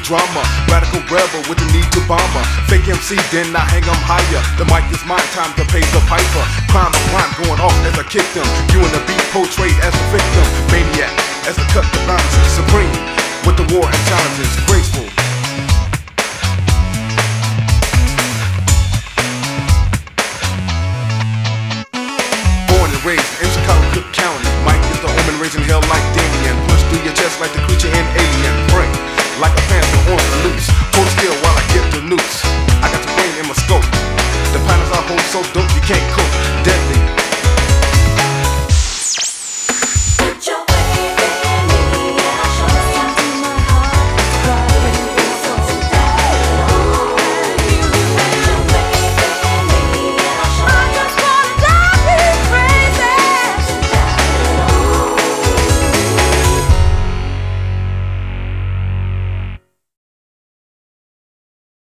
drama. Radical rebel with the need to bomber. Fake MC, then I hang 'em higher. The mic is mine, time to pay the piper. Crime to crime, going off as I kick them. You and the beat portrayed as a victim. Maniac, as I cut the boundaries. Supreme, with the war and challenges. Graceful. Born and raised in Chicago, Cook County. Mike is the omen raising hell like Damien. Push through your chest like the creature in Alien. Pray like a panther on the loose. Hold still while I get the noose. I got the brain in my scope. The panels I hold so dope you can't cope.